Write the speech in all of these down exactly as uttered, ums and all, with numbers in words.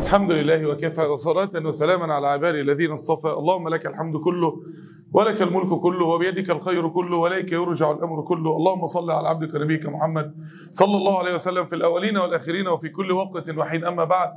الحمد لله وكفى وصلاة وسلاما على عباده الذين اصطفى. اللهم لك الحمد كله ولك الملك كله وبيدك الخير كله وإليك يرجع الأمر كله. اللهم صل على عبدك نبيك محمد صلى الله عليه وسلم في الأولين والآخرين وفي كل وقت وحين. أما بعد،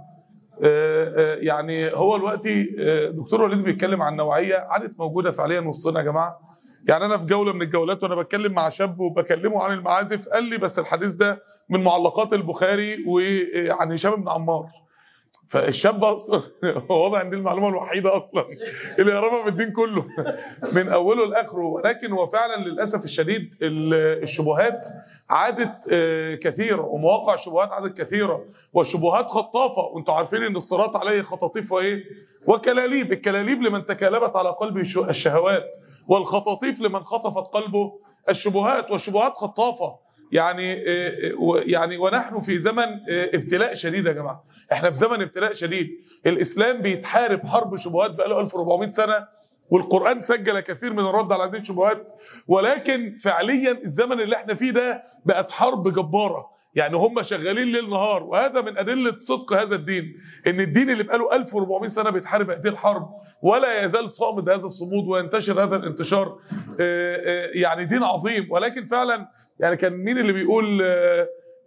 يعني هو الوقت دكتور وليد بيتكلم عن نوعية عادت موجودة فعليا وسطنا يا جماعة. يعني أنا في جولة من الجولات وأنا بتكلم مع شاب وبكلمه عن المعازف، قال لي بس الحديث ده من معلقات البخاري وعن هشام بن عمار. فالشاب اصلا هو واضح ان دي المعلومه الوحيده اصلا اللي يعرفها في الدين كله من اوله لاخره. ولكن هو فعلا للاسف الشديد الشبهات عادت كثيره ومواقع الشبهات عادت كثيره والشبهات خطافه، وانتم عارفين ان الصراط عليه خطاطيف وايه وكلاليب. الكلاليب لمن تكالبت على قلبه الشهوات، والخطاطيف لمن خطفت قلبه الشبهات. والشبهات خطافه. يعني يعني ونحن في زمن ابتلاء شديد يا جماعه. احنا في زمن ابتلاء شديد. الاسلام بيتحارب حرب شبهات بقاله ألف وأربعمائة سنه، والقرآن سجل كثير من الرد على هذه الشبهات. ولكن فعليا الزمن اللي احنا فيه ده بقت حرب جباره. يعني هم شغالين ليل نهار، وهذا من ادله صدق هذا الدين، ان الدين اللي بقاله ألف وأربعمائة سنه بيتحارب هذه الحرب ولا يزال صامد هذا الصمود وينتشر هذا الانتشار. يعني دين عظيم. ولكن فعلا يعني كان مين اللي بيقول آآ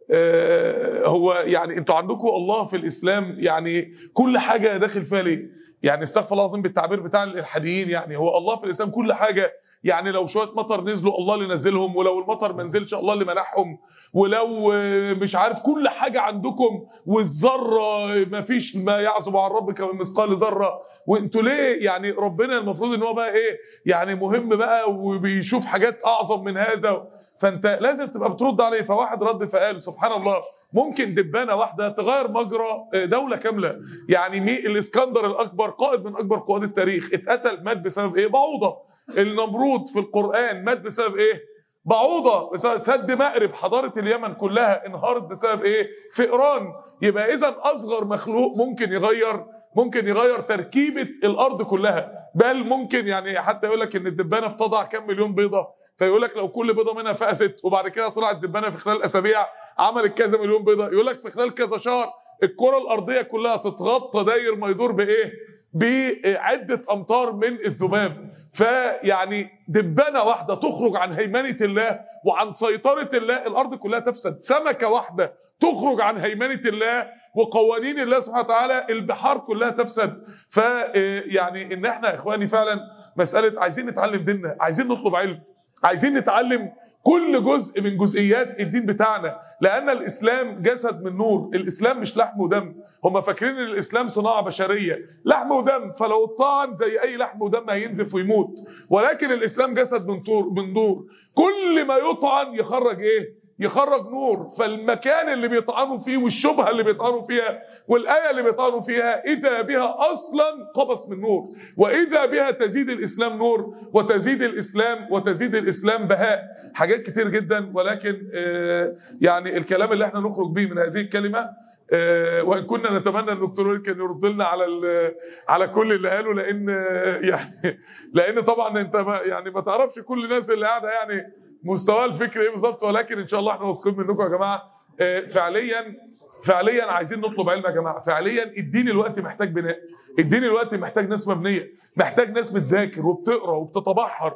آآ هو يعني انتوا عندكم الله في الاسلام يعني كل حاجه داخل فيها ليه؟ يعني استغفر الله العظيم بالتعبير بتاع الالحاديين. يعني هو الله في الاسلام كل حاجه. يعني لو شويه مطر نزلوا الله اللي نزلهم، ولو المطر ما نزلش الله اللي منحهم، ولو مش عارف كل حاجه عندكم، والذره ما فيش ما يعزب عن ربك من مثقال ذره. وانتوا ليه يعني ربنا المفروض ان هو بقى ايه يعني مهم بقى وبيشوف حاجات اعظم من هذا. فانت لازم تبقى بترد عليه. فواحد رد فقال سبحان الله، ممكن دبانه واحده تغير مجرى دوله كامله. يعني مي الاسكندر الاكبر قائد من اكبر قواد التاريخ اتقتل، مات بسبب ايه؟ بعوضه. النمرود في القران مات بسبب ايه؟ بعوضه. بسبب سد مأرب حضاره اليمن كلها انهارت بسبب ايه؟ فئران. يبقى اذا اصغر مخلوق ممكن يغير ممكن يغير تركيبه الارض كلها. بل ممكن يعني حتى يقول لك ان الدبانه بتضع كام مليون بيضه، فيقول لك لو كل بيضه منها فقست وبعد كده طلعت دبانه في خلال اسابيع عملت كذا مليون بيضه، يقول لك في خلال كذا شهر الكره الارضيه كلها تتغطى داير ما يدور بايه؟ بعده امتار من الذباب. فيعني دبانه واحده تخرج عن هيمنه الله وعن سيطره الله الارض كلها تفسد. سمكه واحده تخرج عن هيمنه الله وقوانين الله سبحانه وتعالى البحار كلها تفسد. فيعني ان احنا يا اخواني فعلا مساله عايزين نتعلم ديننا، عايزين نطلب علم، عايزين نتعلم كل جزء من جزئيات الدين بتاعنا. لأن الإسلام جسد من نور. الإسلام مش لحم ودم. هم فاكرين ان الإسلام صناعة بشرية لحم ودم، فلو طعن زي أي لحم ودم هينزف ويموت. ولكن الإسلام جسد من طور من نور. كل ما يطعن يخرج إيه؟ يخرج نور. فالمكان اللي بيطعنوا فيه والشبهة اللي بيطعنوا فيها والآية اللي بيطعنوا فيها إذا بها أصلا قبس من نور، وإذا بها تزيد الإسلام نور وتزيد الإسلام وتزيد الإسلام بهاء. حاجات كتير جدا. ولكن آه يعني الكلام اللي احنا نخرج به من هذه الكلمة آه وإن كنا نتمنى ان الدكتور كان يرد لنا على على كل اللي قاله، لأن يعني لأن طبعا انت ما يعني ما تعرفش كل الناس اللي قاعدة يعني مستوى الفكر ايه بالظبط. ولكن ان شاء الله احنا واثقين منكم يا جماعه. آه فعليا فعليا عايزين نطلب علم يا جماعه. فعليا الدين الوقت محتاج بناء. الدين الوقت محتاج ناس مبنيه، محتاج ناس بتذاكر وبتقرا وبتتبحر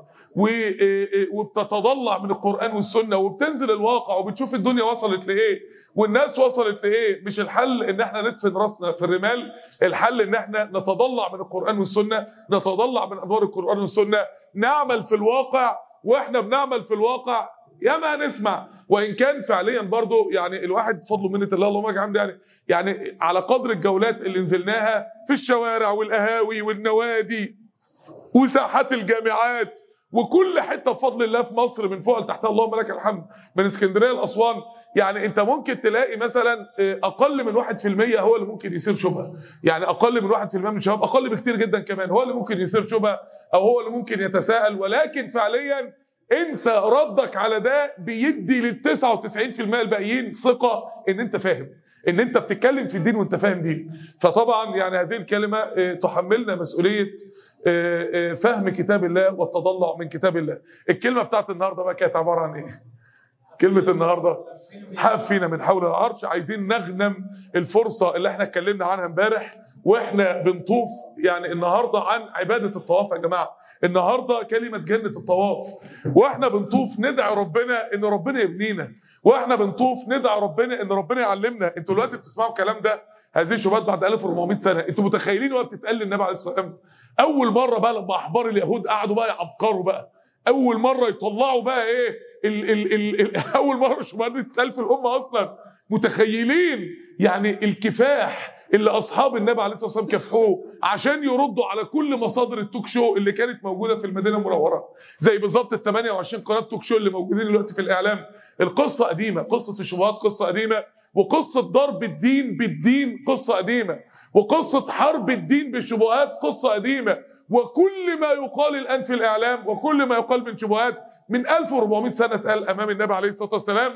وبتتضلع من القرآن والسنة وبتنزل الواقع وبتشوف الدنيا وصلت لإيه والناس وصلت لإيه. مش الحل إن احنا ندفن راسنا في الرمال، الحل إن احنا نتضلع من القرآن والسنة، نتضلع من أنوار القرآن والسنة، نعمل في الواقع. واحنا بنعمل في الواقع ياما نسمع. وإن كان فعليا برضو يعني الواحد فضل منة الله اللهم لك الحمد يعني يعني على قدر الجولات اللي نزلناها في الشوارع والقهاوي والنوادي وساحات الجامعات وكل حته بفضل الله في مصر من فوق لتحت اللهم لك الحمد، من اسكندريه لاسوان. يعني انت ممكن تلاقي مثلا اقل من واحد في المية هو اللي ممكن يثير شبهه. يعني اقل من واحد في المية من الشباب، اقل بكتير جدا كمان، هو اللي ممكن يثير شبهه او هو اللي ممكن يتساءل. ولكن فعليا انت ردك على ده بيدي لل تسعة وتسعين في المية الباقيين ثقه ان انت فاهم، ان انت بتتكلم في الدين وانت فاهم دين. فطبعا يعني هذه الكلمه تحملنا مسؤوليه فهم كتاب الله والتضلع من كتاب الله. الكلمه بتاعت النهارده بقى كانت عباره عن ايه؟ كلمه النهارده حاف فينا من حول العرش. عايزين نغنم الفرصة اللي احنا اتكلمنا عنها امبارح واحنا بنطوف، يعني النهاردة عن عبادة الطواف يا جماعة. النهاردة كلمة جنة الطواف، واحنا بنطوف ندعي ربنا ان ربنا يبنينا، واحنا بنطوف ندعي ربنا ان ربنا يعلمنا. انتوا دلوقتي بتسمعوا الكلام ده، هذه الشبهات بعد ألف وأربعمائة سنة، انتوا متخيلين وقت بتتقال للنبي عليه الصلاة والسلام؟ اول مرة بقى لما احبار اليهود قعدوا بقى يعبقروا بقى، اول مرة يطلعوا بقى ايه ال ال ال ال اول مرة الشبهات دي تتقال في الامة اصلا. متخيلين يعني الكفاح اللي اصحاب النبي عليه الصلاه والسلام كافحوه عشان يردوا على كل مصادر التوك شو اللي كانت موجوده في المدينه المنوره، زي بالظبط ال ثمانية وعشرين قناه توك شو اللي موجودين دلوقتي في الاعلام. القصه قديمه، قصه الشبهات قصه قديمه، وقصه ضرب الدين بالدين قصه قديمه، وقصه حرب الدين بالشبهات قصه قديمه. وكل ما يقال الان في الاعلام وكل ما يقال من شبهات من ألف وأربعمائة سنه اتقال امام النبي عليه الصلاه والسلام،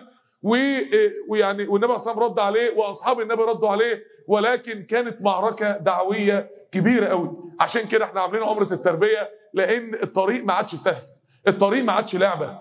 ويعني والنبي عليه الصلاه والسلام رد عليه واصحاب النبي ردوا عليه، ولكن كانت معركه دعويه كبيره قوي. عشان كده احنا عاملين عمره التربيه، لان الطريق ما عادش سهل، الطريق ما عادش لعبه.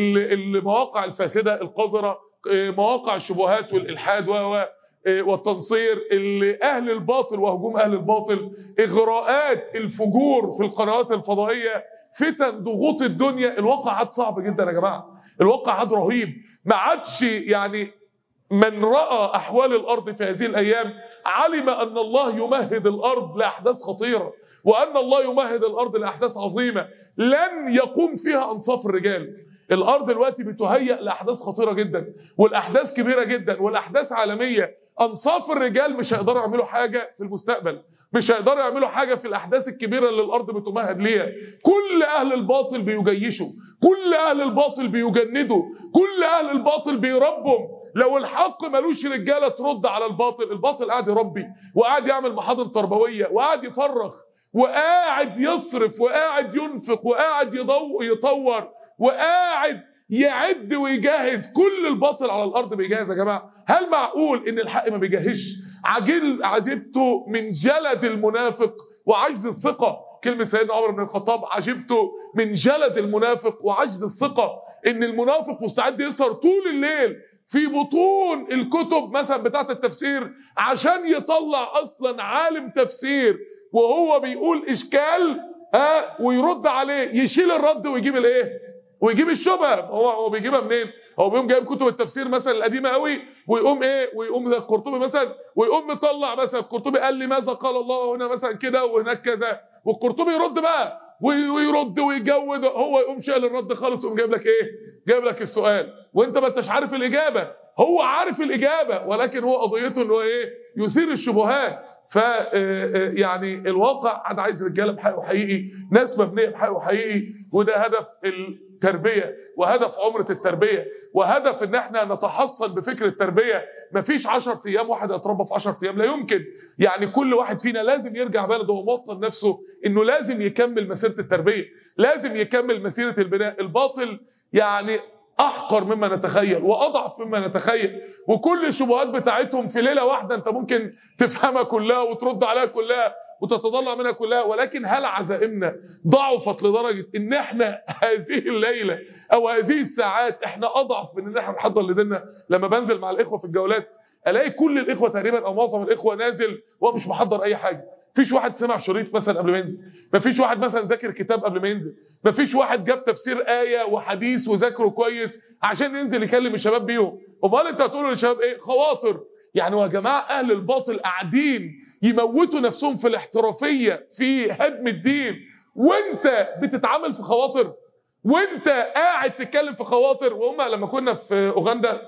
المواقع الفاسده القذره، مواقع الشبهات والالحاد و والتنصير، اهل الباطل وهجوم اهل الباطل، اغراءات الفجور في القنوات الفضائيه، فتن ضغوط الدنيا. الواقع عاد صعب جدا يا جماعه، الواقع عاد رهيب. ما عادش يعني من رأى أحوال الأرض في هذه الأيام علم أن الله يمهد الأرض لأحداث خطيرة، وأن الله يمهد الأرض لأحداث عظيمة لن يقوم فيها أنصاف الرجال. الأرض دلوقتي بتهيأ لأحداث خطيرة جدا، والأحداث كبيرة جدا، والأحداث عالمية. أنصاف الرجال مش هيقدروا يعملوا حاجة في المستقبل، مش هيقدروا يعملوا حاجة في الأحداث الكبيرة اللي الأرض بتمهد ليها. كل أهل الباطل بيجيشوا، كل أهل الباطل بيجندوا، كل أهل الباطل بيربوا. لو الحق ملوش رجالة ترد على الباطل، الباطل قاعد يربي وقاعد يعمل محاضن تربوية وقاعد يفرخ وقاعد يصرف وقاعد ينفق وقاعد يطور وقاعد يعد ويجهز. كل الباطل على الأرض بيجهز يا جماعة. هل معقول إن الحق ما بيجهزش؟ عجل عجبت من جلد المنافق وعجز الثقة. كلمة سيدنا عمر بن الخطاب، عجبت من جلد المنافق وعجز الثقة. إن المنافق مستعد يسهر طول الليل في بطون الكتب مثلا بتاعت التفسير عشان يطلع اصلا عالم تفسير وهو بيقول اشكال ها ويرد عليه، يشيل الرد ويجيب الايه ويجيب الشبهه. هو هو بيجيبها منين؟ هو بيقوم جايب كتب التفسير مثلا القديمه قوي ويقوم ايه ويقوم زي القرطبي مثلا، ويقوم مطلع مثلا القرطبي قال لي ماذا قال الله هنا مثلا كده وهناك كذا، والقرطبي يرد بقى ويرد ويجود، هو يقوم شايل الرد خالص ويقوم جايب لك ايه؟ جايب لك السؤال وانت ما انتش عارف الاجابه. هو عارف الاجابه ولكن هو قضيته انه ايه؟ يثير الشبهات. ف يعني الواقع عاد عايز رجاله بحقه حقيقي، ناس مبنيه بحقه حقيقي، وده هدف التربيه وهدف عمره التربيه وهدف ان احنا نتحصن بفكر التربيه. مفيش عشرة ايام واحد يتربى في عشرة ايام، لا يمكن. يعني كل واحد فينا لازم يرجع بلده وموطن نفسه انه لازم يكمل مسيره التربيه، لازم يكمل مسيره البناء. الباطل يعني احقر مما نتخيل واضعف مما نتخيل، وكل الشبهات بتاعتهم في ليله واحده انت ممكن تفهمها كلها وترد عليها كلها وتتضلع منها كلها. ولكن هل عزائمنا ضعفت لدرجه ان احنا هذه الليله او هذه الساعات احنا اضعف من ان احنا نحضر لديننا؟ لما بنزل مع الاخوه في الجولات الاقي كل الاخوه تقريبا او معظم الاخوه نازل وهو مش محضر اي حاجه. مفيش واحد سمع شريط مثلا قبل ما ينزل، مفيش واحد مثلا ذاكر كتاب قبل ما ينزل، مفيش واحد جاب تفسير آية وحديث وذاكره كويس عشان ينزل يكلم الشباب بيهم. امال انت هتقولوا للشباب ايه؟ خواطر. يعني يا جماعه اهل الباطل قاعدين يموتوا نفسهم في الاحترافيه في هدم الدين، وانت بتتعامل في خواطر، وانت قاعد تتكلم في خواطر. وهم لما كنا في اوغندا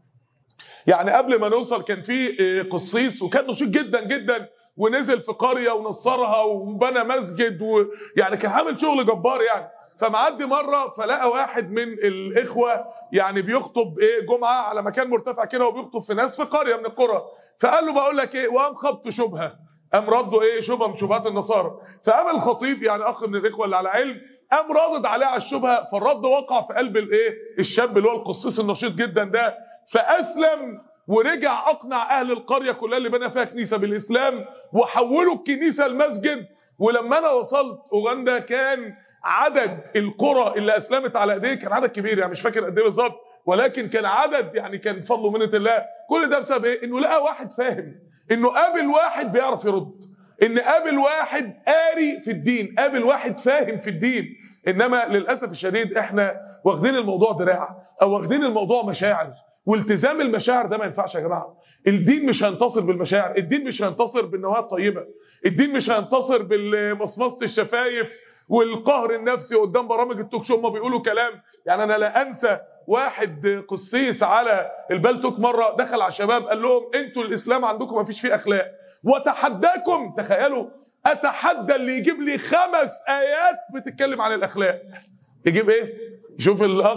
يعني قبل ما نوصل كان في قسيس وكان نشيط جدا جدا ونزل في قريه ونصرها وبنى مسجد، ويعني كان عامل شغل جبار يعني. فمعدي مره فلقى واحد من الاخوه يعني بيخطب ايه جمعه على مكان مرتفع كده وبيخطب في ناس في قريه من القرى، فقال له بقول لك ايه، وقام خبط شبهه، قام رده ايه شبهه من شبهات النصارى. فقام الخطيب يعني اخ من الاخوه اللي على علم قام رادد عليه على الشبهه، فالرد وقع في قلب الايه الشاب اللي هو القسيس النشيط جدا ده، فاسلم ورجع اقنع اهل القريه كلها اللي بنى فيها كنيسه بالاسلام وحولوا الكنيسه لمسجد. ولما انا وصلت اوغندا كان عدد القرى اللي اسلمت على ايديه كان عدد كبير، يعني مش فاكر قد ايه بالظبط، ولكن كان عدد يعني كان فضل ومنة الله. كل ده بسبب ايه؟ انه لقى واحد فاهم، انه قابل واحد بيعرف يرد، ان قابل واحد قاري في الدين، قابل واحد فاهم في الدين. انما للاسف الشديد احنا واخدين الموضوع دراع، او واخدين الموضوع مشاعر، والتزام المشاعر ده ما ينفعش يا جماعه. الدين مش هينتصر بالمشاعر، الدين مش هينتصر بالنوايا الطيبه، الدين مش هينتصر بالمصمصه الشفايف والقهر النفسي قدام برامج التوك شو. هم بيقولوا كلام يعني انا لا انسى واحد قسيس على البلتوك مره دخل على الشباب قال لهم انتوا الاسلام عندكم ما فيش فيه اخلاق، واتحداكم، تخيلوا، اتحدى اللي يجيب لي خمس ايات بتتكلم عن الاخلاق. يجيب ايه؟ شوف الاخ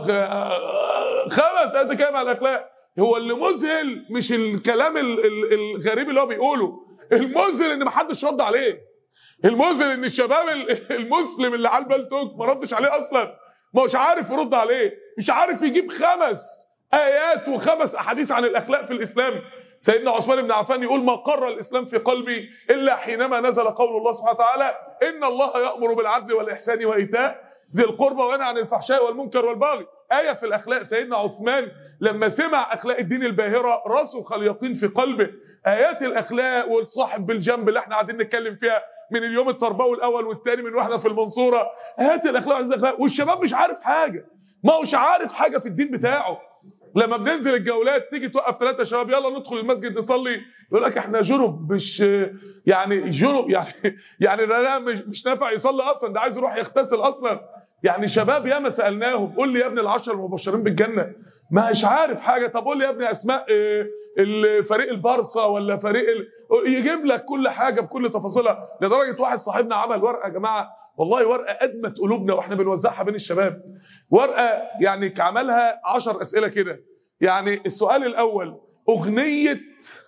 خمس ايات بتتكلم عن الاخلاق. هو اللي مذهل مش الكلام الغريب اللي هو بيقوله، المذهل ان محدش رد عليه، المذهل ان الشباب المسلم اللي على البلتوك ما ردش عليه اصلا، ما هوش عارف يرد عليه، مش عارف يجيب خمس ايات وخمس احاديث عن الاخلاق في الاسلام. سيدنا عثمان بن عفان يقول ما قر الاسلام في قلبي الا حينما نزل قول الله سبحانه وتعالى ان الله يأمر بالعدل والاحسان وايتاء ذي القربى وينهى عن الفحشاء والمنكر والبغي. آية في الأخلاق. سيدنا عثمان لما سمع أخلاق الدين الباهرة رسخ اليقين في قلبه. آيات الأخلاق والصاحب بالجنب اللي احنا قاعدين نتكلم فيها من اليوم التربوي الأول والثاني من واحنا في المنصورة، آيات الأخلاق والأخلاق، والشباب مش عارف حاجة، ما هوش عارف حاجة في الدين بتاعه. لما بننزل الجولات تيجي توقف ثلاثة شباب يلا ندخل المسجد نصلي، يقول لك احنا جنب، مش يعني جنب يعني يعني ده مش مش نافع يصلي اصلا، ده عايز يروح يغتسل اصلا. يعني شباب ياما سالناهم قول لي يا ابني العشر المبشرين بالجنه، مش عارف حاجه. طب قول لي يا ابني اسماء الفريق البارسا ولا فريق ال... يجيب لك كل حاجه بكل تفاصيلها. لدرجه واحد صاحبنا عمل ورقه يا جماعه، والله ورقه ادمت قلوبنا واحنا بنوزعها بين الشباب. ورقه يعني عملها عشر اسئله كده. يعني السؤال الاول اغنيه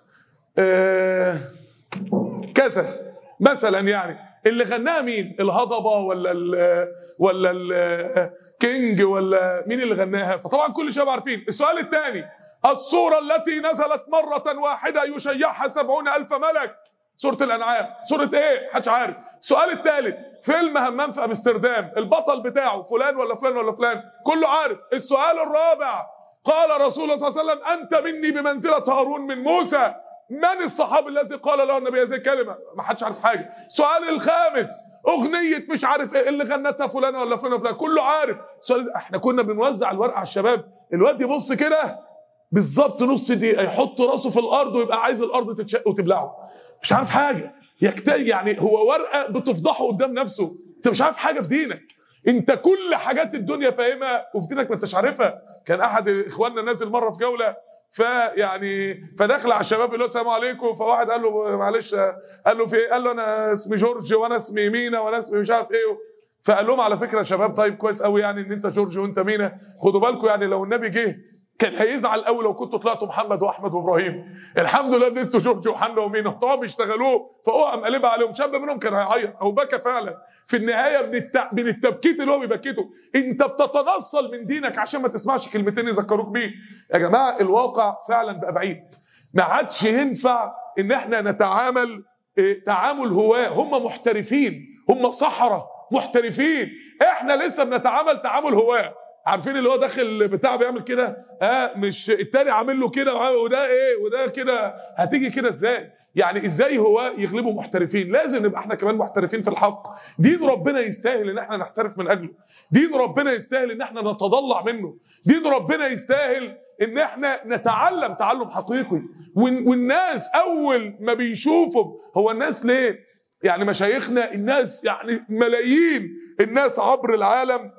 آه كذا مثلا، يعني اللي غناها مين؟ الهضبه ولا ال ولا الكينج ولا مين اللي غناها؟ فطبعا كل الشباب عارفين. السؤال الثاني السوره التي نزلت مره واحده يشيعها سبعون الف ملك، سوره الانعام، سوره ايه؟ محدش عارف. السؤال الثالث فيلم همام في امستردام البطل بتاعه فلان ولا فلان ولا فلان، كله عارف. السؤال الرابع قال رسول الله صلى الله عليه وسلم انت مني بمنزله هارون من موسى، من الصحابي الذي قال له النبي هذه الكلمه؟ ما حدش عارف حاجه. السؤال الخامس اغنيه مش عارف ايه اللي غنتها فلان ولا فلان ولا فلان، كله عارف. السؤال احنا كنا بنوزع الورقه على الشباب، الواد يبص كده بالظبط نص دقيقه يحط راسه في الارض ويبقى عايز الارض تتشق وتبلعه، مش عارف حاجه. يكتئب يعني، هو ورقه بتفضحه قدام نفسه. انت مش عارف حاجه في دينك، انت كل حاجات الدنيا فاهمها وفي دينك ما انتش عارفها. كان احد اخواننا نازل مره في جوله فيعني فدخل على الشباب اللي هو السلام عليكم، فواحد قال له معلش، قال له في ايه؟ قال له انا اسمي جورج وانا اسمي مينا وانا اسمي مش عارف ايه. فقال لهم على فكره يا شباب طيب كويس قوي يعني ان انت جورج وانت مينا، خدوا بالكم يعني لو النبي جه كان هيزعل قوي لو كنتوا طلعتوا محمد واحمد وابراهيم، الحمد لله ان انتوا جورج وحنا ومينا. طبعا بيشتغلوه فهو قام قلبها عليهم، شاب منهم كان هيعيط او بكى فعلا. في النهايه من التع... من التبكيت اللي هو بيبكته انت بتتنصل من دينك عشان ما تسمعش كلمتين يذكروك بيه. يا جماعه الواقع فعلا بقى بعيد، ما عادش ينفع ان احنا نتعامل اه تعامل هواه. هم محترفين، هم صحراء محترفين، احنا لسه بنتعامل تعامل هواه. عارفين اللي هو داخل بتاع بيعمل كده اه مش التاني عامل له كده وده ايه وده كده، هتيجي كده ازاي؟ يعني ازاي هو يغلبوا محترفين؟ لازم نبقى احنا كمان محترفين في الحق. دين ربنا يستاهل ان احنا نحترف من اجله، دين ربنا يستاهل ان احنا نتضلع منه، دين ربنا يستاهل ان احنا نتعلم تعلم حقيقي. والناس اول ما بيشوفوا هو الناس ليه يعني مشايخنا، الناس يعني ملايين الناس عبر العالم،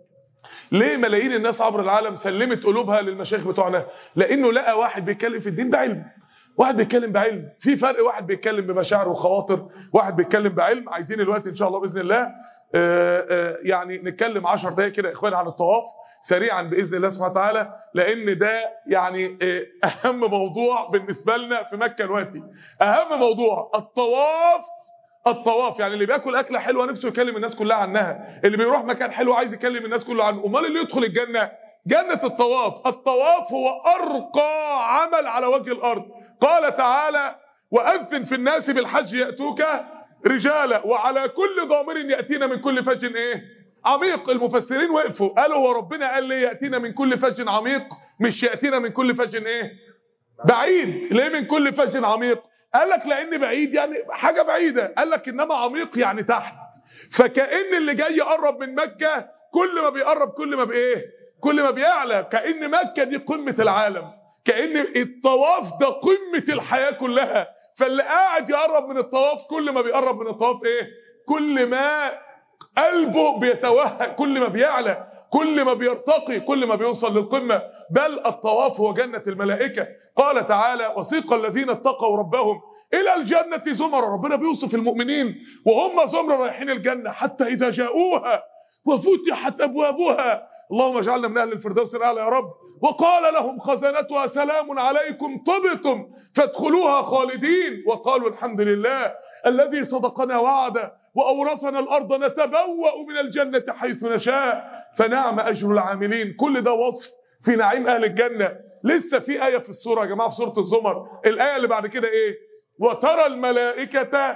ليه ملايين الناس عبر العالم سلمت قلوبها للمشايخ بتوعنا؟ لانه لقى واحد بيتكلم في الدين بعلم، واحد بيتكلم بعلم. في فرق، واحد بيتكلم بمشاعر وخواطر، واحد بيتكلم بعلم. عايزين الوقت ان شاء الله باذن الله آآ آآ يعني نتكلم عشر دقائق كده يا اخوان عن الطواف سريعا باذن الله سبحانه وتعالى، لان ده يعني اهم موضوع بالنسبه لنا في مكه دلوقتي. اهم موضوع الطواف. الطواف يعني اللي بياكل اكله حلوه نفسه يكلم الناس كلها عنها، اللي بيروح مكان حلو عايز يكلم الناس كلها عنه. امال اللي يدخل الجنه جنه الطواف. الطواف هو ارقى عمل على وجه الارض. قال تعالى واذن في الناس بالحج ياتوك رجالا وعلى كل ضامر ياتينا من كل فج ايه عميق. المفسرين وقفوا قالوا هو ربنا قال ليه ياتينا من كل فج عميق؟ مش يأتينا من كل فج ايه بعيد. ليه من كل فج عميق؟ قال لك لان بعيد يعني حاجه بعيده، قال لك انما عميق يعني تحت. فكأن اللي جاي يقرب من مكه كل ما بيقرب كل ما بايه كل ما بيعلى. كأن مكه دي قمه العالم، كأن الطواف ده قمه الحياه كلها. فاللي قاعد يقرب من الطواف كل ما بيقرب من الطواف ايه كل ما قلبه بيتوهج، كل ما بيعلى، كل ما بيرتقي، كل ما بيوصل للقمة. بل الطواف هو جنة الملائكة. قال تعالى وسيق الذين اتقوا ربهم إلى الجنة زمرا. ربنا بيوصف المؤمنين وهم زمرا رايحين الجنة حتى إذا جاءوها وفتحت أبوابها، اللهم اجعلنا من أهل الفردوس الأعلى يا رب، وقال لهم خزنتها سلام عليكم طبتم فادخلوها خالدين وقالوا الحمد لله الذي صدقنا وعده وأورثنا الأرض نتبوأ من الجنة حيث نشاء فنعم أجر العاملين. كل ده وصف في نعيم أهل الجنة. لسه في آية في السورة يا جماعة، في سورة الزمر، الآية اللي بعد كده إيه؟ وترى الملائكة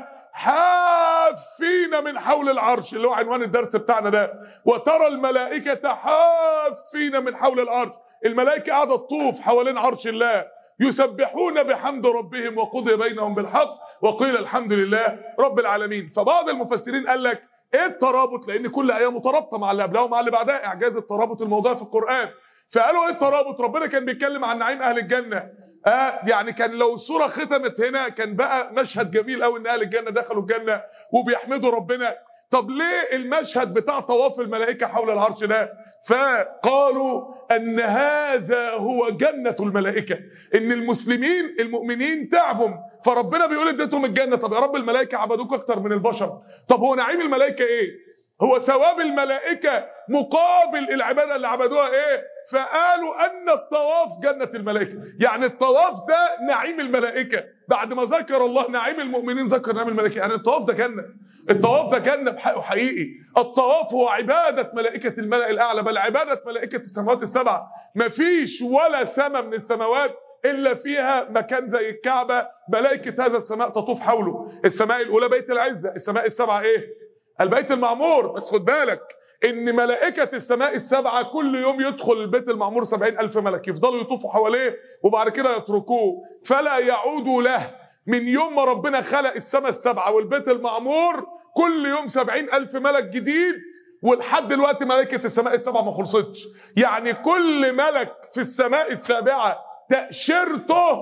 حافين من حول العرش، اللي هو عنوان الدرس بتاعنا ده. وترى الملائكة حافين من حول العرش، الملائكة قاعدة تطوف حوالين عرش الله يسبحون بحمد ربهم وقضي بينهم بالحق وقيل الحمد لله رب العالمين. فبعض المفسرين قال لك ايه الترابط؟ لان كل ايه مترابطه مع اللي قبلها ومع اللي بعدها، اعجاز الترابط الموضوع في القران. فقالوا ايه الترابط؟ ربنا كان بيتكلم عن نعيم اهل الجنه، آه يعني كان لو السوره ختمت هنا كان بقى مشهد جميل قوي ان اهل الجنه دخلوا الجنه وبيحمدوا ربنا. طب ليه المشهد بتاع طواف الملائكه حول العرش ده؟ فقالوا ان هذا هو جنة الملائكة، ان المسلمين المؤمنين تعبهم فربنا بيقول اديتهم الجنة. طب يا رب الملائكة عبدوك اكتر من البشر، طب هو نعيم الملائكة ايه؟ هو ثواب الملائكة مقابل العبادة اللي عبدوها ايه؟ فقالوا ان الطواف جنة الملائكة، يعني الطواف ده نعيم الملائكة. بعد ما ذكر الله نعيم المؤمنين ذكر نعيم الملائكة، يعني الطواف ده جنة، الطواف ده جنة بحقه حقيقي. الطواف هو عبادة ملائكة الملأ الأعلى، بل عبادة ملائكة السماوات السبع. مفيش ولا سماء من السماوات إلا فيها مكان زي الكعبة ملائكة هذا السماء تطوف حوله. السماء الأولى بيت العزة، السماء السبعة إيه؟ البيت المعمور. بس خد بالك إن ملائكة السماء السبعة كل يوم يدخل البيت المعمور سبعين ألف ملك يفضلوا يطوفوا حواليه وبعد كده يتركوه فلا يعودوا له. من يوم ما ربنا خلق السماء السبعة والبيت المعمور كل يوم سبعين ألف ملك جديد، ولحد دلوقتي ملائكة السماء السبعة ما خلصتش. يعني كل ملك في السماء السابعة تأشيرته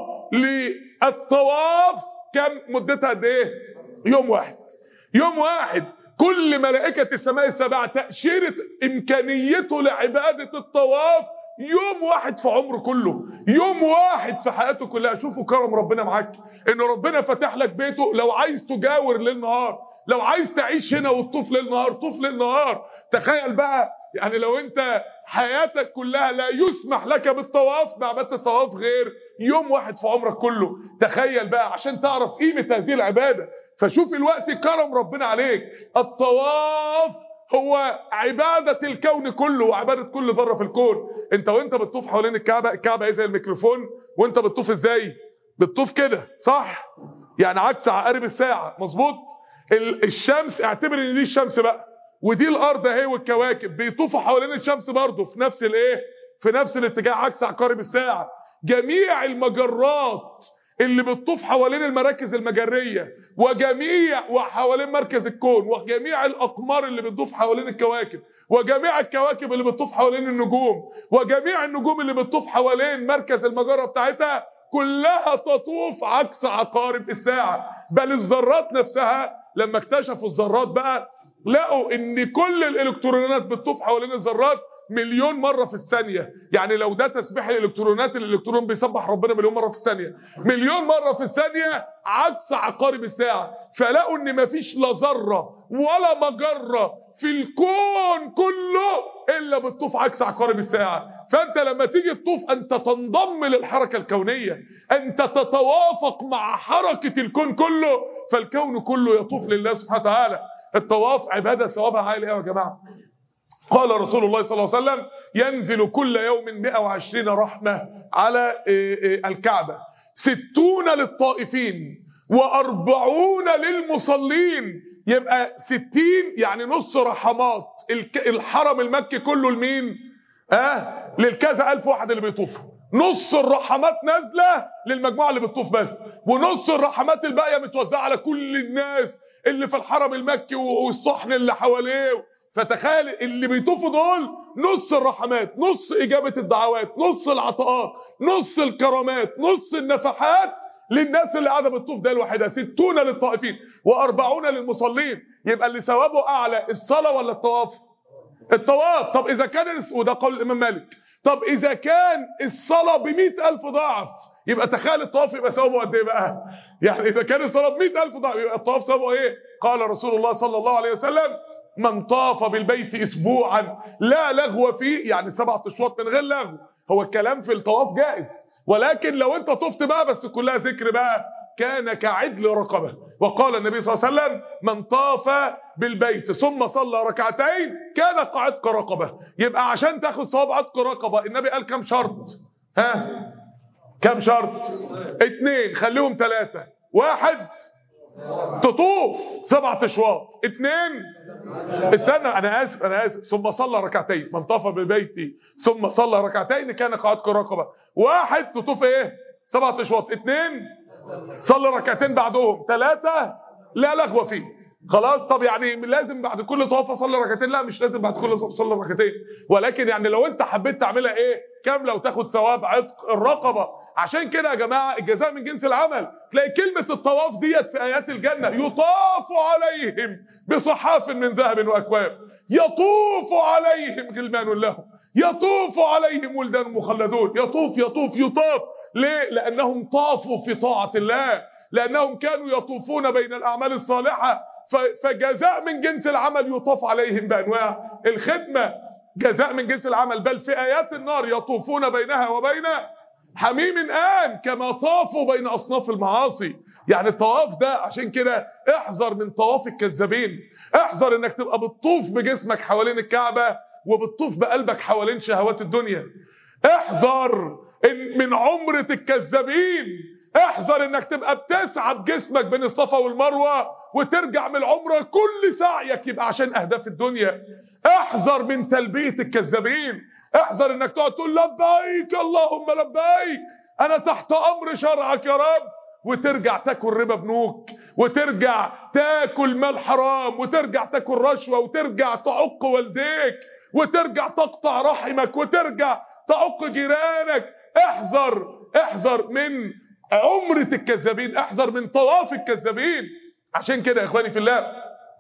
للطواف كم مدتها قد ايه؟ يوم واحد. يوم واحد. كل ملائكة السماء السابعة تأشيرة إمكانيته لعبادة الطواف يوم واحد في عمره كله، يوم واحد في حياته كلها. شوفوا كرم ربنا معاك، ان ربنا فتح لك بيته. لو عايز تجاور ليل نهار، لو عايز تعيش هنا وتطوف ليل نهار طوف ليل نهار. تخيل بقى يعني لو انت حياتك كلها لا يسمح لك بالطواف بعبادة الطواف غير يوم واحد في عمرك كله، تخيل بقى عشان تعرف قيمة هذه العبادة. فشوف الوقت كرم ربنا عليك. الطواف هو عبادة الكون كله وعبادة كل ذرة في الكون. انت وانت بتطوف حوالين الكعبة، الكعبة ايه زي الميكروفون، وانت بتطوف ازاي؟ بتطوف كده صح؟ يعني عكس عقارب الساعة، مظبوط؟ الشمس اعتبر ان دي الشمس بقى، ودي الارض اهي والكواكب بيطوفوا حوالين الشمس برضه في نفس الايه؟ في نفس الاتجاه عكس عقارب الساعة. جميع المجرات اللي بتطوف حوالين المراكز المجرية وجميع وحوالين مركز الكون وجميع الأقمار اللي بتطوف حوالين الكواكب وجميع الكواكب اللي بتطوف حوالين النجوم وجميع النجوم اللي بتطوف حوالين مركز المجرة بتاعتها كلها تطوف عكس عقارب الساعة. بل الذرات نفسها لما اكتشفوا الذرات بقى لقوا ان كل الالكترونات بتطوف حوالين الذرات مليون مرة في الثانية. يعني لو ده تسبيح الالكترونات، الالكترون بيسبح ربنا مليون مرة في الثانية، مليون مرة في الثانية عكس عقارب الساعة. فلقوا ان مفيش لا ذرة ولا مجرة في الكون كله الا بتطوف عكس عقارب الساعة. فانت لما تيجي تطوف انت تنضم للحركة الكونية، انت تتوافق مع حركة الكون كله، فالكون كله يطوف لله سبحانه وتعالى. الطواف عبادة ثوابها عالي قوي يا جماعة. قال رسول الله صلى الله عليه وسلم ينزل كل يوم مئة وعشرين رحمة على الكعبة، ستون للطائفين وأربعون للمصلين. يبقى ستين يعني نص رحمات الحرم المكي كله لمين؟ اه للكذا ألف واحد اللي بيطوفوا. نص الرحمات نازله للمجموعه اللي بتطوف بس، ونص الرحمات الباقيه متوزعه على كل الناس اللي في الحرم المكي والصحن اللي حواليه. فتخيل اللي بيطوفوا دول نص الرحمات، نص اجابه الدعوات، نص العطاءات، نص الكرامات، نص النفحات للناس اللي قاعده بتطوف ده الواحده. ستون للطائفين وأربعون للمصلين. يبقى اللي ثوابه اعلى الصلاه ولا الطواف؟ الطواف. طب اذا كان، وده قول الامام مالك، طب اذا كان الصلاه ب مئة ألف ضعف، يبقى تخيل الطواف يبقى ثوابه قد ايه بقى؟ يعني اذا كان الصلاه ب مئة ألف ضعف يبقى الطواف ثوابه ايه؟ قال رسول الله صلى الله عليه وسلم: من طاف بالبيت اسبوعا لا لغو فيه، يعني سبعة اشواط من غير لغو. هو الكلام في الطواف جائز، ولكن لو انت طفت بقى بس كلها ذكر بقى كان كعدل رقبه. وقال النبي صلى الله عليه وسلم: من طاف بالبيت ثم صلى ركعتين كان كعتق رقبه. يبقى عشان تاخد ثواب عتق رقبه النبي قال كم شرط؟ ها كم شرط؟ اتنين، خليهم ثلاثه. واحد، تطوف سبعة اشواط. اتنين، استنى انا اسف انا اسف ثم صلى ركعتين. من طاف بالبيت ثم صلى ركعتين كان كعتق رقبه. واحد، تطوف ايه؟ سبعة اشواط. اتنين، صلي ركعتين بعدهم. ثلاثة، لا لغو فيه. خلاص. طب يعني لازم بعد كل طواف اصلي ركعتين؟ لا مش لازم بعد كل طواف اصلي ركعتين، ولكن يعني لو انت حبيت تعملها ايه كامله وتاخد ثواب عتق الرقبه. عشان كده يا جماعه الجزاء من جنس العمل. تلاقي كلمه الطواف ديت في ايات الجنه: يطاف عليهم بصحاف من ذهب واكواب، يطوف عليهم غلمان لهم، يطوف عليهم ولدان مخلدون. يطوف يطوف يطاف. ليه؟ لانهم طافوا في طاعه الله، لانهم كانوا يطوفون بين الاعمال الصالحه. فجزاء من جنس العمل يطاف عليهم بانواع الخدمه. جزاء من جنس العمل. بل في ايات النار: يطوفون بينها وبين حميم آن كما طافوا بين اصناف المعاصي. يعني الطواف ده عشان كده احذر من طواف الكذابين. احذر انك تبقى بتطوف بجسمك حوالين الكعبه وبتطوف بقلبك حوالين شهوات الدنيا. احذر من عمره الكذابين. احذر انك تبقى بتسعى بجسمك بين الصفا والمروه وترجع من العمره كل سعيك يبقى عشان اهداف الدنيا. احذر من تلبيه الكذابين. احذر انك تقعد تقول لبيك اللهم لبيك انا تحت امر شرعك يا رب، وترجع تاكل ربا بنوك، وترجع تاكل مال حرام، وترجع تاكل رشوه، وترجع تعق والديك، وترجع تقطع رحمك، وترجع تعق جيرانك. احذر احذر من عمرة الكذابين. احذر من طواف الكذابين. عشان كده يا اخواني في الله،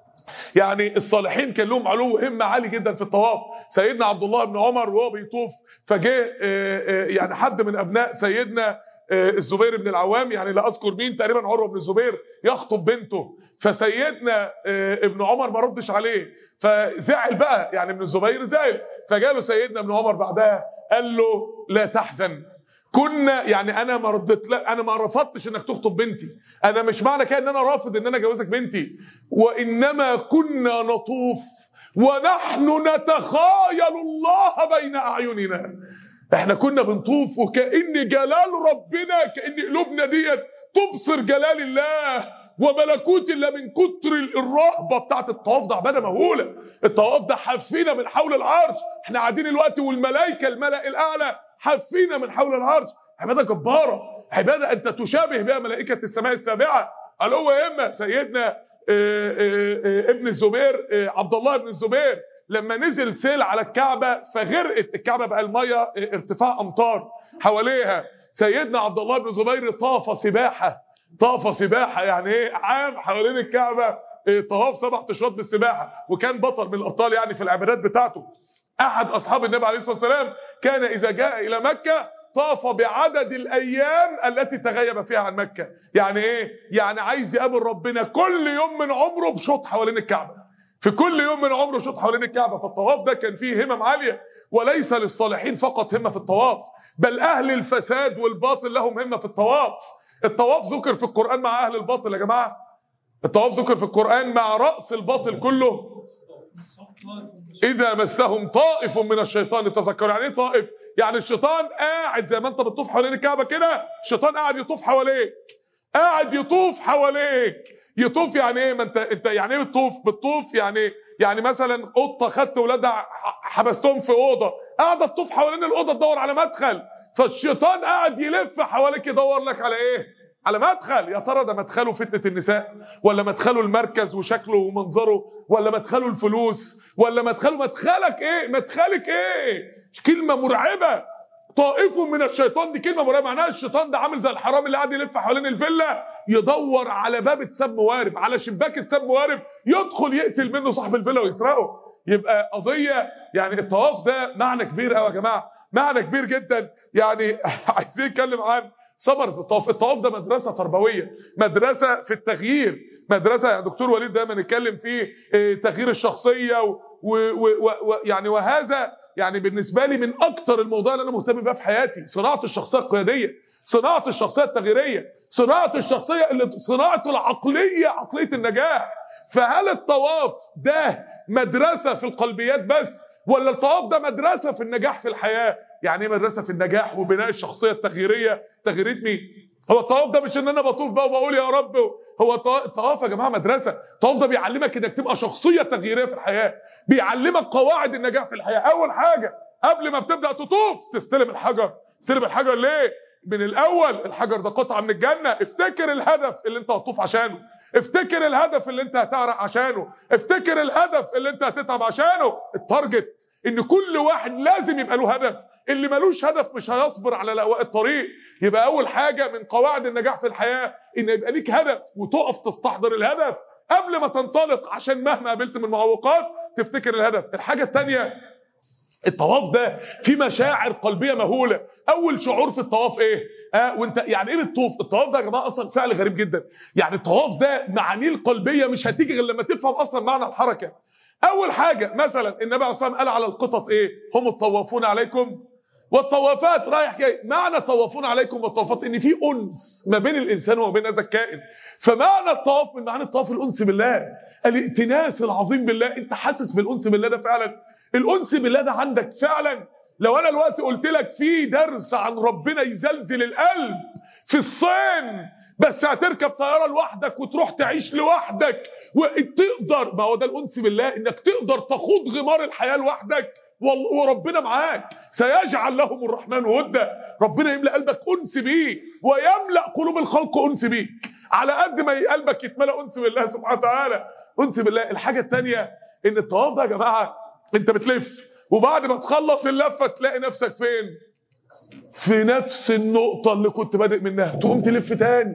يعني الصالحين كان لهم علو همه عالي جدا في الطواف. سيدنا عبد الله بن عمر وهو بيطوف فجاء يعني حد من ابناء سيدنا الزبير بن العوام، يعني لا اذكر مين، تقريبا عروه بن الزبير، يخطب بنته. فسيدنا ابن عمر ما ردش عليه، فزعل بقى، يعني ابن الزبير زعل. فجاله سيدنا ابن عمر بعدها قال له: لا تحزن، كنا يعني انا ما ردت، لا انا ما رفضتش انك تخطب بنتي، انا مش معنى كده ان انا رافض ان انا اجوزك بنتي، وانما كنا نطوف ونحن نتخايل الله بين اعيننا. احنا كنا بنطوف وكأن جلال ربنا، كأن قلوبنا ديت تبصر جلال الله وملكوت الله من كتر الرهبه بتاعت الطواف. ده عباده مهوله. الطواف ده حافينا من حول العرش. احنا قاعدين الوقت والملائكه الملأ الاعلى حافينا من حول العرش. عباده جباره، عباده انت تشابه بها ملائكه السماء السابعه. قال هو اما سيدنا آآ آآ ابن الزبير، عبد الله بن الزبير، لما نزل سيل على الكعبه فغرقت الكعبه بقى الميه ارتفاع امطار حواليها. سيدنا عبد الله بن الزبير طاف سباحه، طاف سباحه يعني ايه، عام حوالين الكعبه طواف سبع اشواط بالسباحه، وكان بطل من الابطال يعني في العبادات بتاعته. احد اصحاب النبي عليه الصلاه والسلام كان اذا جاء الى مكه طاف بعدد الايام التي تغيب فيها عن مكه. يعني ايه؟ يعني عايز يقابل ربنا كل يوم من عمره بشوط حوالين الكعبه، في كل يوم من عمره شوط حوالين الكعبه. فالطواف ده كان فيه همم عاليه، وليس للصالحين فقط همه في الطواف، بل اهل الفساد والباطل لهم همه في الطواف. الطواف ذكر في القران مع اهل الباطل يا جماعه. الطواف ذكر في القران مع راس الباطل كله. اذا مسهم طائف من الشيطان تذكروا. يعني ايه طائف؟ يعني الشيطان قاعد زي ما انت بتطوف حوالين الكعبه كده، الشيطان قاعد يطوف حواليك، قاعد يطوف حواليك. يطوف يعني ايه؟ ما انت انت يعني ايه بتطوف؟ بتطوف يعني يعني مثلا قطه خدت ولادها حبستهم في اوضه، قاعده تطوف حوالين الاوضه تدور على مدخل. فالشيطان قاعد يلف حواليك يدور لك على ايه؟ على مدخل. يا ترى ده مدخله فتنة النساء، ولا مدخله المركز وشكله ومنظره، ولا مدخله الفلوس، ولا مدخله مدخلك ايه؟ مدخلك ايه؟ كلمة مرعبة. طائف من الشيطان، دي كلمة مرعبة، معناها الشيطان ده عامل زي الحرامي اللي قاعد يلف حوالين الفيلا يدور على باب اتساب موارب، على شباك اتساب موارب، يدخل يقتل منه صاحب الفيلا ويسرقه. يبقى قضية يعني الطواف ده معنى كبير قوي يا جماعة، معنى كبير جدا. يعني عايزين نتكلم عن ثمرة الطواف. الطواف ده مدرسة تربوية، مدرسة في التغيير، مدرسة يعني دكتور وليد دايما نتكلم فيه تغيير الشخصية ويعني وهذا يعني بالنسبة لي من أكتر الموضوع اللي أنا مهتم بها في حياتي، صناعة الشخصية القيادية، صناعة الشخصية التغييرية، صناعة الشخصية اللي صناعة العقلية، عقلية النجاح. فهل الطواف ده مدرسة في القلبيات بس، ولا الطواف ده مدرسة في النجاح في الحياة؟ يعني ايه مدرسة في النجاح وبناء الشخصية التغييرية؟ تغييرية مين؟ هو الطواف ده مش ان انا بطوف بقى وبقول يا رب. هو الطواف يا جماعة مدرسة. الطواف ده بيعلمك انك تبقى شخصية تغييرية في الحياة، بيعلمك قواعد النجاح في الحياة. اول حاجة قبل ما بتبدأ تطوف تستلم الحجر. تستلم الحجر ليه؟ من الاول الحجر ده قطعة من الجنة. افتكر الهدف اللي انت هتطوف عشانه، افتكر الهدف اللي انت هتعرق عشانه، افتكر الهدف اللي انت هتتعب عشانه. التارجت ان كل واحد لازم يبقى له هدف، اللي ملوش هدف مش هيصبر على لأواء الطريق. يبقى اول حاجة من قواعد النجاح في الحياة ان يبقى ليك هدف وتقف تستحضر الهدف قبل ما تنطلق، عشان مهما قابلت من معوقات تفتكر الهدف. الحاجة الثانية، الطواف ده في مشاعر قلبية مهولة. اول شعور في الطواف ايه؟ اه وانت يعني ايه بتطوف؟ الطواف ده يا جماعه اصلا فعل غريب جدا. يعني الطواف ده معانيه القلبيه مش هتيجي غير لما تفهم اصلا معنى الحركه. اول حاجه مثلا النبي عليه الصلاه والسلام قال على القطط ايه؟ هم الطوافون عليكم والطوافات، رايح جاي. معنى الطوافون عليكم والطوافات ان في انس ما بين الانسان وما بين هذا الكائن. فمعنى الطواف من معنى الطواف الانس بالله، الائتناس العظيم بالله. انت حاسس بالانس بالله ده فعلا؟ الانس بالله ده عندك فعلا؟ لو انا دلوقتي قلت لك في درس عن ربنا يزلزل القلب في الصين، بس هتركب طياره لوحدك وتروح تعيش لوحدك وتقدر، ما هو ده الانس بالله، انك تقدر تخوض غمار الحياه لوحدك وربنا معاك. سيجعل لهم الرحمن ودا، ربنا يملأ قلبك انس بيه ويملأ قلوب الخلق انس بيك، على قد ما قلبك يتملأ انس بالله سبحانه وتعالى. انس بالله. الحاجه الثانيه ان الطواف ده يا جماعه انت بتلف، وبعد ما تخلص اللفه تلاقي نفسك فين؟ في نفس النقطه اللي كنت بادئ منها. تقوم تلف تاني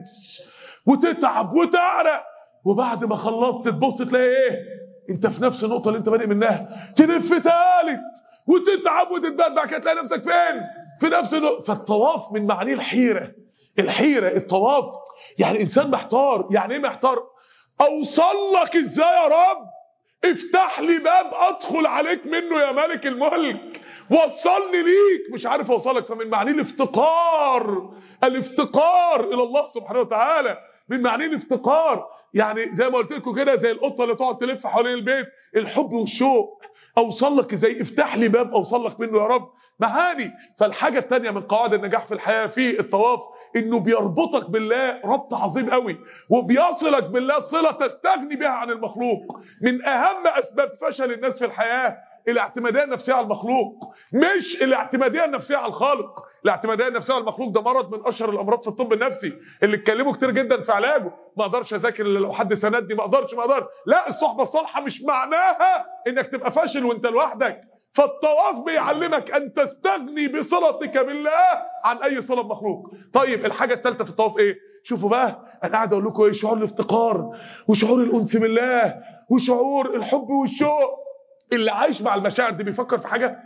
وتتعب وتعرق، وبعد ما خلصت تبص تلاقي ايه؟ انت في نفس النقطه اللي انت بادئ منها. تلف تالت وتتعب وتتبدع، بعد كده تلاقي نفسك فين؟ في نفس النقطه. فالطواف من معانيه الحيره. الحيره الطواف يعني انسان محتار. يعني ايه محتار؟ اوصل لك ازاي يا رب؟ افتح لي باب ادخل عليك منه يا مالك الملك، وصلني ليك، مش عارف اوصلك. فمن معنيه الافتقار، الافتقار الى الله سبحانه وتعالى، من معنيه الافتقار. يعني زي ما قلت لكم كده، زي القطه اللي تقعد تلف حوالين البيت، الحب والشوق. اوصل لك ازاي؟ افتح لي باب اوصل لك منه يا رب، معاني. فالحاجه الثانيه من قواعد النجاح في الحياه في الطواف انه بيربطك بالله ربط عظيم قوي، وبيصلك بالله صله تستغني بها عن المخلوق. من اهم اسباب فشل الناس في الحياه الاعتماديه النفسيه على المخلوق، مش الاعتماديه النفسيه على الخالق. الاعتماديه النفسيه على المخلوق ده مرض من اشهر الامراض في الطب النفسي اللي اتكلموا كتير جدا في علاجه. ما اقدرش اذاكر الا لو حد سندني، ما اقدرش ما اقدرش لا، الصحبه الصالحه مش معناها انك تبقى فاشل وانت لوحدك. فالطواف بيعلمك ان تستغني بصلتك بالله عن اي صله بمخلوق. طيب الحاجه الثالثه في الطواف ايه؟ شوفوا بقى، انا قاعد اقول لكم ايه؟ شعور الافتقار وشعور الانس بالله وشعور الحب والشوق. اللي عايش مع المشاعر دي بيفكر في حاجه؟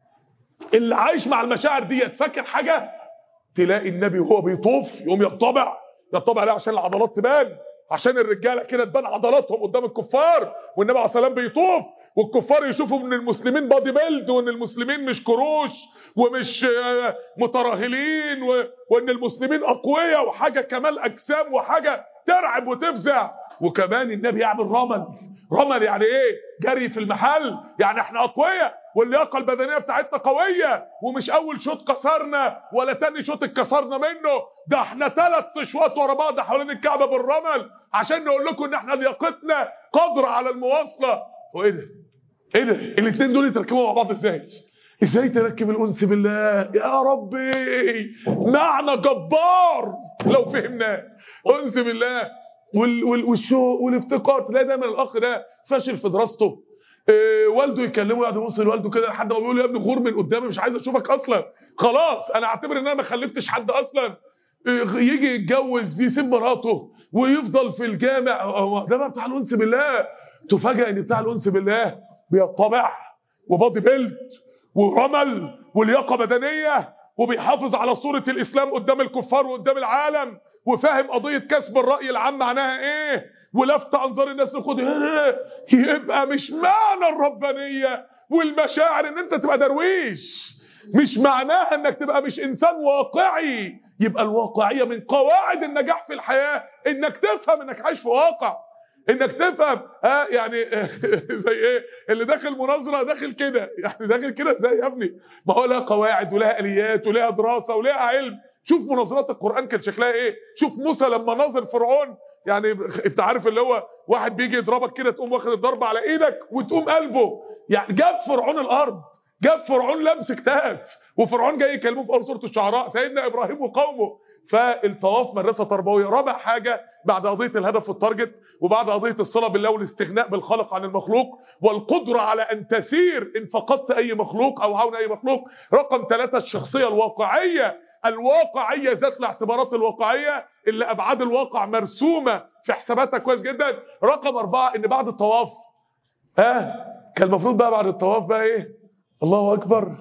اللي عايش مع المشاعر دي يتفكر حاجه؟ تلاقي النبي وهو بيطوف يقوم يطبع يطبع ليه؟ عشان العضلات تبان، عشان الرجاله كده تبان عضلاتهم قدام الكفار. والنبي عليه الصلاه والسلام بيطوف والكفار يشوفوا ان المسلمين بادي بيلد، وان المسلمين مش كروش ومش مترهلين، وان المسلمين اقوياء وحاجه كمال اجسام وحاجه ترعب وتفزع. وكمان النبي يعمل رمل. رمل يعني ايه؟ جري في المحل. يعني احنا اقوياء واللياقه البدنيه بتاعتنا قويه، ومش اول شوط كسرنا ولا تاني شوط اتكسرنا منه، ده احنا ثلاث اشواط ورا بعض حوالين الكعبه بالرمل عشان نقول لكم ان احنا لياقتنا قادره على المواصله. وايه ده؟ ايه ده؟ الاثنين دول يتركبوا مع بعض ازاي؟ ازاي تركب الانس بالله يا ربي؟ معنى جبار لو فهمناه. انس بالله وال وال والشوق والافتقار. تلاقي دايما الاخ ده فاشل في دراسته، إيه والده يكلمه يقعد يبص لوالده كده لحد ما بيقول له يا ابني غور من قدامي مش عايز اشوفك اصلا، خلاص انا اعتبر ان انا ما خلفتش حد اصلا. إيه يجي يتجوز يسيب مراته ويفضل في الجامع. ده بقى بتاع الانس بالله. تفاجئ ان بتاع الانس بالله بيطبع وبادي بيلد ورمل ولياقه بدنيه وبيحافظ على صوره الاسلام قدام الكفار وقدام العالم، وفاهم قضيه كسب الراي العام معناها ايه ولفت انظار الناس لخد ايه. يبقى مش معنى الربانيه والمشاعر ان انت تبقى درويش، مش معناها انك تبقى مش انسان واقعي. يبقى الواقعيه من قواعد النجاح في الحياه انك تفهم انك عايش في واقع، انك تفهم. ها يعني زي ايه اللي داخل مناظره داخل كده، يعني داخل كده ازاي يا ابني؟ ما هو لها قواعد ولها اليات ولها دراسه ولها علم. شوف مناظرات القران كان شكلها ايه. شوف موسى لما ناظر فرعون، يعني انت عارف اللي هو واحد بيجي يضربك كده تقوم واخد الضربه على ايدك وتقوم قلبه، يعني جاب فرعون الارض، جاب فرعون لمس كتاف، وفرعون جاي يكلمه في اول سوره الشعراء سيدنا ابراهيم وقومه. فالطواف مدرسه تربويه. رابع حاجه بعد قضيه الهدف والتارجت وبعد قضيه الصله بالله والاستغناء بالخالق عن المخلوق والقدره على ان تسير ان فقدت اي مخلوق او عون اي مخلوق. رقم ثلاثة الشخصيه الواقعيه. الواقعيه ذات الاعتبارات الواقعيه اللي ابعاد الواقع مرسومه في حساباتها كويس جدا. رقم أربعة ان بعد الطواف ها كان المفروض بقى بعد الطواف بقى ايه؟ الله اكبر،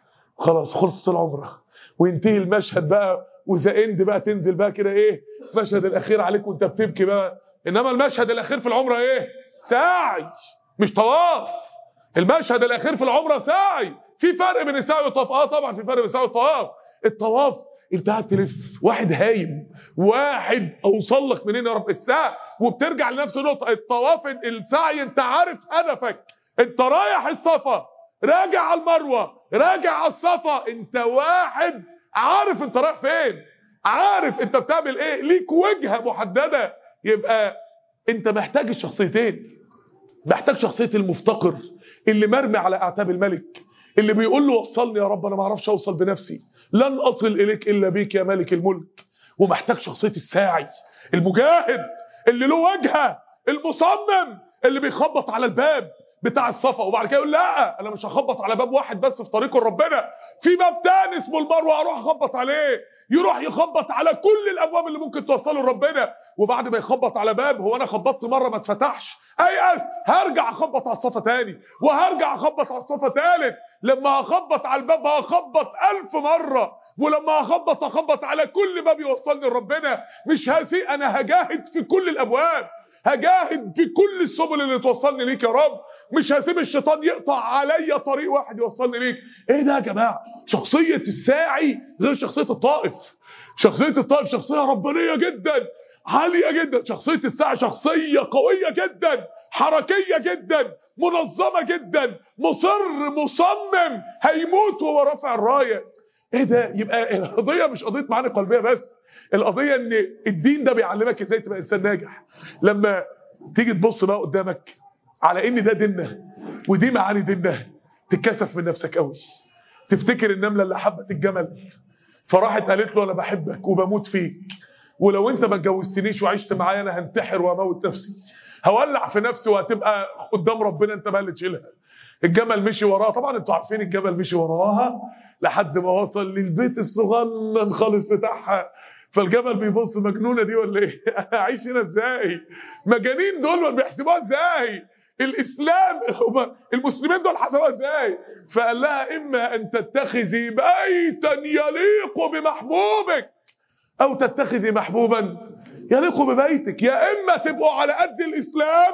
خلاص خلصت العمره وينتهي المشهد بقى وذا اند بقى تنزل بقى كده ايه المشهد الاخير عليك وانت بتبكي بقى. انما المشهد الاخير في العمره ايه؟ سعي مش طواف. المشهد الاخير في العمره سعي. في فرق بين السعي والطواف. اه طبعا في فرق بين السعي والطواف. الطواف انت قاعد تلف، واحد هايم، واحد اوصل لك منين يا رب؟ السعي وبترجع لنفس النقطه. الطواف السعي انت عارف هدفك، انت رايح الصفا راجع على المروه راجع على الصفا، انت واحد عارف انت رايح فين، عارف انت بتعمل ايه، ليك وجهه محدده. يبقى انت محتاج الشخصيتين. محتاج شخصيه المفتقر اللي مرمي على اعتاب الملك، اللي بيقول له وصلني يا رب انا ما اعرفش اوصل بنفسي، لن اصل اليك الا بيك يا مالك الملك. ومحتاج شخصيه الساعي المجاهد اللي له وجهه، المصمم اللي بيخبط على الباب بتاع الصفا وبعد كده يقول لا انا مش هخبط على باب واحد بس في طريق ربنا، في باب تاني اسمه المروه اروح اخبط عليه. يروح يخبط على كل الابواب اللي ممكن توصله لربنا، وبعد ما يخبط على باب هو انا خبطت مره ما اتفتحش ايأس، هرجع اخبط على الصفا تاني وهرجع اخبط على الصفا تالت. لما هخبط على الباب هخبط ألف مره، ولما هخبط هخبط على كل باب يوصلني لربنا. مش هسيء، انا هجاهد في كل الابواب، هجاهد في كل السبل اللي توصلني ليك يا رب. مش هسيب الشيطان يقطع عليا طريق واحد يوصلني ليك. ايه ده يا جماعه؟ شخصيه الساعي غير شخصيه الطائف. شخصيه الطائف شخصيه ربانيه جدا عاليه جدا. شخصيه الساعي شخصيه قويه جدا، حركيه جدا، منظمه جدا، مصر مصمم هيموت وهو رافع الرايه. ايه ده؟ يبقى القضيه مش قضيه معاني قلبيه بس، القضيه ان الدين ده بيعلمك ازاي تبقى انسان ناجح. لما تيجي تبص بقى قدامك على ان ده ديننا ودي معاني ديننا تتكسف من نفسك قوي. تفتكر النمله اللي حبت الجمل فراحت قالت له انا بحبك وبموت فيك، ولو انت ما اتجوزتنيش وعشت معايا انا هنتحر واموت نفسي، هولع في نفسي وهتبقى قدام ربنا انت بقى اللي تشيلها. الجمل مشي وراها، طبعا انتوا عارفين الجمل مشي وراها لحد ما وصل للبيت الصغنن خالص بتاعها. فالجمل بيبص مجنونه دي ولا ايه؟ اعيش هنا ازاي؟ مجانين دول ولا بيحسبوها ازاي؟ الاسلام المسلمين دول حسبوها ازاي؟ فقال لها اما ان تتخذي بيتا يليق بمحبوبك او تتخذي محبوبا يليق ببيتك. يا اما تبقوا على قد الاسلام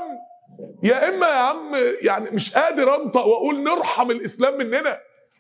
يا اما يا عم يعني مش قادر انطق واقول نرحم الاسلام مننا.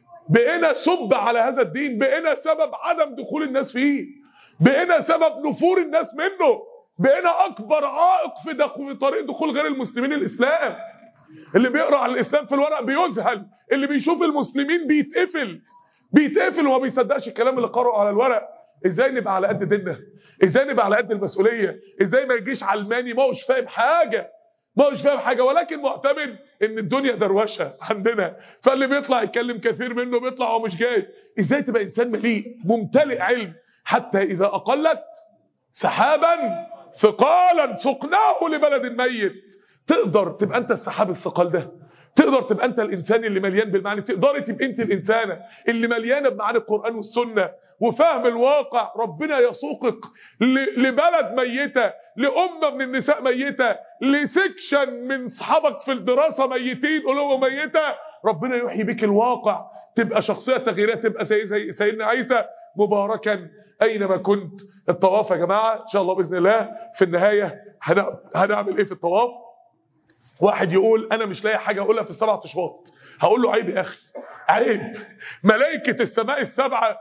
بقينا سب على هذا الدين، بقينا سبب عدم دخول الناس فيه، بقينا سبب نفور الناس منه، بقينا اكبر عائق في دخول طريق دخول غير المسلمين الاسلام. اللي بيقرا على الاسلام في الورق بيذهل، اللي بيشوف المسلمين بيتقفل بيتقفل وما بيصدقش الكلام اللي قرأه على الورق. ازاي نبقى على قد ديننا؟ ازاي نبقى على قد المسؤوليه؟ ازاي ما يجيش علماني ما هوش فاهم حاجه ما هوش فاهم حاجه، ولكن معتمد ان الدنيا دروشه عندنا، فاللي بيطلع يتكلم كثير منه بيطلع هو مش جاي. ازاي تبقى انسان مليء ممتلئ علم حتى اذا اقلت سحابا ثقالا سقناه لبلد ميت. تقدر تبقى انت السحاب الثقال ده؟ تقدر تبقى انت الانسان اللي مليان بالمعاني؟ تقدري تبقى انت الانسانه اللي مليانه بمعاني القران والسنه وفهم الواقع؟ ربنا يسوقك لبلد ميته، لامه من النساء ميته، لسكشن من اصحابك في الدراسه ميتين، قلوبهم ميته. ربنا يحيي بك الواقع، تبقى شخصيه تغييريه، تبقى زي زي سيدنا عيسى مباركا اينما كنت. الطواف يا جماعه ان شاء الله باذن الله في النهايه هنعمل ايه في الطواف؟ واحد يقول انا مش لاقي حاجه اقولها في السبع اشواط. هقول له عيب يا اخي، عيب. ملائكه السماء السبعه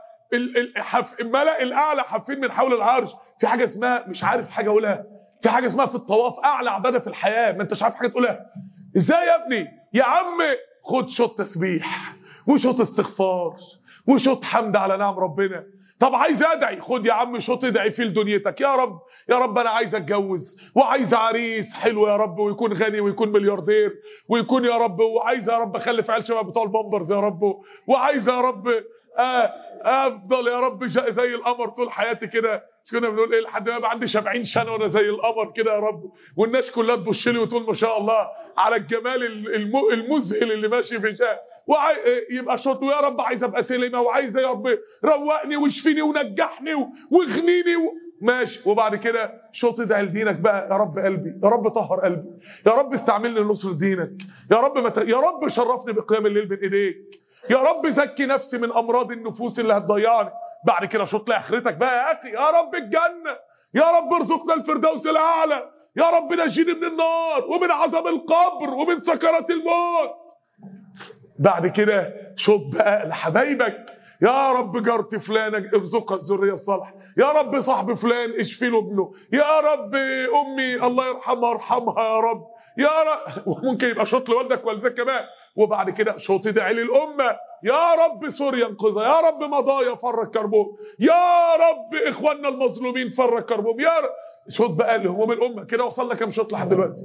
الملأ الاعلى حافين من حول العرش، في حاجه اسمها مش عارف حاجه اقولها؟ في حاجه اسمها في الطواف اعلى عباده في الحياه، ما انتش عارف حاجه تقولها؟ ازاي يا ابني؟ يا عم خد شوط تسبيح وشوط استغفار وشوط حمد على نعم ربنا. طب عايز ادعي، خد يا عم شوط ادعي فيه لدنيتك. يا رب يا رب انا عايز اتجوز وعايز عريس حلو يا رب، ويكون غني ويكون ملياردير ويكون يا رب، وعايز يا رب اخلف عيال شباب بتوع البامبرز يا رب، وعايز يا رب آه افضل يا رب زي القمر طول حياتي كده. مش كنا بنقول ايه لحد ما يبقى عندي سبعين سنه وانا زي القمر كده يا رب، والناس كلها تبص لي وتقول ما شاء الله على الجمال المذهل اللي ماشي في شاه. وعي... يبقى شوط ويا رب عايز ابقى سلمه، وعايز يا رب روقني واشفيني ونجحني واغنيني و... ماشي. وبعد كده شوط ادعي لدينك بقى، يا رب قلبي، يا رب طهر قلبي، يا رب استعملني لنصر دينك، يا رب مت... يا رب شرفني بقيام الليل بين ايديك، يا رب زكي نفسي من امراض النفوس اللي هتضيعني. بعد كده شوط لاخرتك بقى يا اخي، يا رب الجنه، يا رب ارزقنا الفردوس الاعلى، يا رب نجيني من النار ومن عذاب القبر ومن سكرات الموت. بعد كده شوط بقى لحبايبك، يا رب جارتي فلانه ارزقها الذريه الصالحه، يا رب صاحب فلان اشفي له ابنه، يا رب امي الله يرحمها ارحمها يا رب، يا رب. وممكن يبقى شوط لوالدك والدك كمان. وبعد كده شوط ادعي للامه، يا رب سوريا انقذها، يا رب مضايا فرج كربهم، يا رب اخواننا المظلومين فرج كربهم، يا رب. شوط بقى لهموم الامه. كده وصلنا كام شوط لحد دلوقتي؟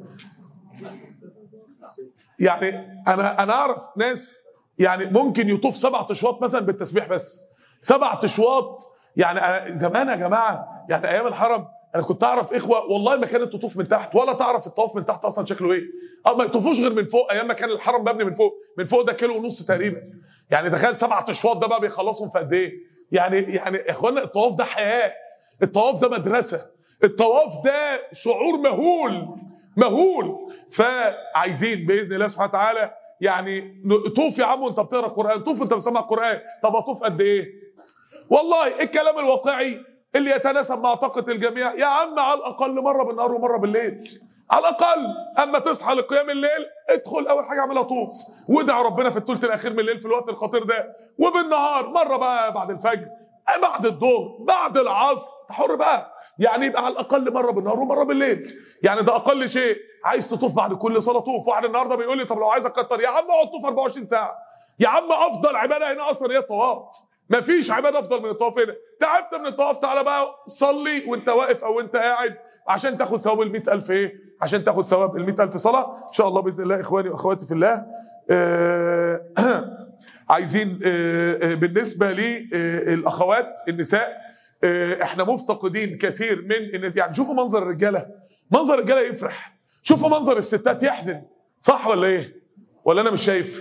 يعني انا انا اعرف ناس يعني ممكن يطوف سبع اشواط مثلا بالتسبيح بس، سبع اشواط. يعني زمان يا جماعه، يعني ايام الحرم انا كنت اعرف اخوه والله ما كانت تطوف من تحت، ولا تعرف الطواف من تحت اصلا شكله ايه. اه ما يطوفوش غير من فوق، ايام ما كان الحرم مبني من فوق، من فوق ده كيلو ونص تقريبا. يعني تخيل سبع اشواط ده بقى بيخلصهم في قد ايه؟ يعني يعني يا اخوانا الطواف ده حياه، الطواف ده مدرسه، الطواف ده شعور مهول مهول. فعايزين باذن الله سبحانه وتعالى يعني طوف يا عم وانت بتقرا القران، طوف وانت بتسمع القران. طب اطوف قد ايه؟ والله الكلام الواقعي اللي يتناسب مع طاقه الجميع، يا عم على الاقل مره بالنهار ومره بالليل على الاقل. اما تصحى لقيام الليل ادخل اول حاجه اعملها طوف وادعي ربنا في الثلث الاخير من الليل في الوقت الخطير ده. وبالنهار مره بقى بعد الفجر، بعد الظهر، بعد العصر، حر بقى. يعني يبقى على الاقل مره بالنهار ومره بالليل، يعني ده اقل شيء. عايز تطوف بعد كل صلاه طوف. واحد النهارده بيقول لي طب لو عايز اكتر، يا عم اقعد طوف أربعة وعشرين ساعه. يا عم افضل عباده هنا اصلا هي الطواف، مفيش عباده افضل من الطواف هنا. تعبت من الطواف تعالى بقى صلي وانت واقف او انت قاعد عشان تاخد ثواب ال مئة ألف ايه؟ عشان تاخد ثواب ال مئة ألف صلاه ان شاء الله باذن الله. اخواني واخواتي في الله، آه عايزين آه بالنسبه للاخوات النساء، آه احنا مفتقدين كثير من ان يعني شوفوا منظر الرجاله، منظر الرجاله يفرح، شوفوا منظر الستات يحزن، صح ولا ايه؟ ولا انا مش شايف؟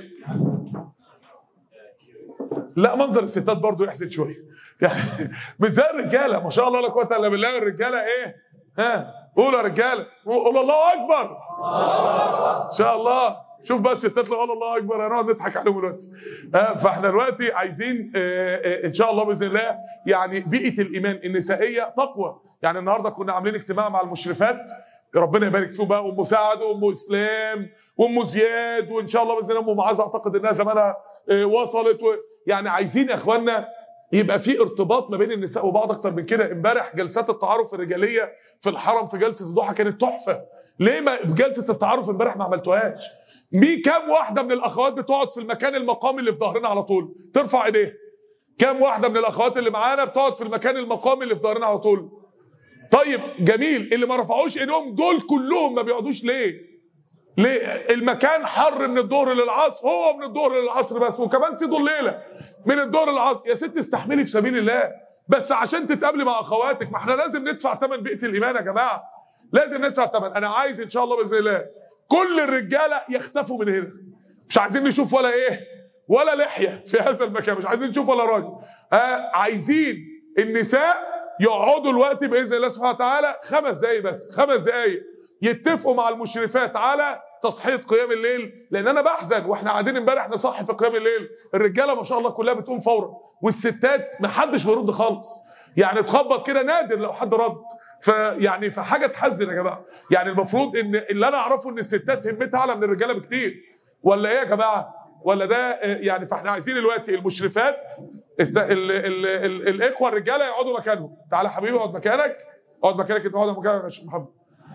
لا منظر الستات برضو يحزن شويه يعني مش زي الرجاله ما شاء الله لا قوه الا بالله. الرجاله ايه؟ ها قولوا يا رجاله، قولوا الله اكبر ان شاء الله. شوف بس الستات اللي قالوا الله اكبر هنقعد نضحك عليهم دلوقتي. فاحنا دلوقتي عايزين ان شاء الله باذن الله يعني بيئه الايمان النسائيه تقوى. يعني النهارده كنا عاملين اجتماع مع المشرفات، ربنا يبارك فيهم بقى، ام مساعد وام اسلام وام زياد، وان شاء الله باذن الله ام معاذ اعتقد انها زمانها وصلت و... يعني عايزين يا اخوانا يبقى في ارتباط ما بين النساء وبعض اكتر من كده. امبارح جلسات التعارف الرجاليه في الحرم في جلسه الضحى كانت تحفه. ليه ما جلسه التعارف امبارح ما عملتوهاش؟ مين كام واحده من الاخوات بتقعد في المكان المقامي اللي في ظهرنا على طول؟ ترفع ايديها. كام واحده من الاخوات اللي معانا بتقعد في المكان المقامي اللي في ظهرنا على طول؟ طيب جميل. اللي ما رفعوش ايدهم دول كلهم ما بيقعدوش ليه؟ ليه؟ المكان حر من الظهر للعصر، هو من الظهر للعصر بس، وكمان في ظل ليله من الظهر للعصر. يا ست استحملي في سبيل الله، بس عشان تتقابلي مع اخواتك. ما احنا لازم ندفع ثمن بيئه الايمان يا جماعه، لازم ندفع ثمن. انا عايز ان شاء الله باذن الله كل الرجاله يختفوا من هنا، مش عايزين نشوف ولا ايه ولا لحيه في هذا المكان، مش عايزين نشوف ولا راجل. آه عايزين النساء يقعدوا الوقت باذن الله سبحانه وتعالى خمس دقائق بس، خمس دقائق يتفقوا مع المشرفات على تصحية قيام الليل. لان انا بحزن واحنا قاعدين امبارح نصحي في قيام الليل، الرجاله ما شاء الله كلها بتقوم فورا، والستات ما حدش بيرد خالص، يعني تخبط كده نادر لو حد رد. فيعني فحاجه تحزن يا جماعه. يعني المفروض ان اللي انا اعرفه ان الستات همتها اعلى من الرجاله بكتير، ولا ايه يا جماعه؟ ولا ده يعني؟ فاحنا عايزين دلوقتي المشرفات ال ال ال ال الاخوه الرجاله يقعدوا مكانهم. تعالى يا حبيبي اقعد مكانك، اقعد مكانك انت، اقعد مكانك يا شيخ محمد.